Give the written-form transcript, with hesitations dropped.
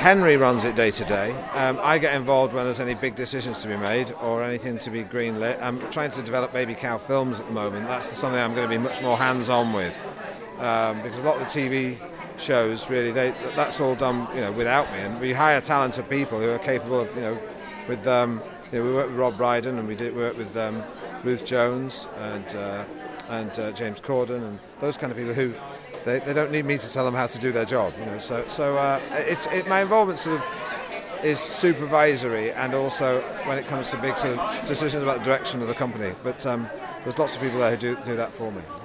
Henry runs it day to day. I get involved when there's any big decisions to be made or anything to be greenlit. I'm trying to develop Baby Cow films at the moment. That's something I'm going to be much more hands-on with, because a lot of the TV shows, really, that's all done, without me. And we hire talented people who are capable of, with we work with Rob Brydon, and we work with Ruth Jones and James Corden, and those kind of people who they don't need me to tell them how to do their job. My involvement sort of is supervisory, and also when it comes to big sort of decisions about the direction of the company. But there's lots of people there who do that for me.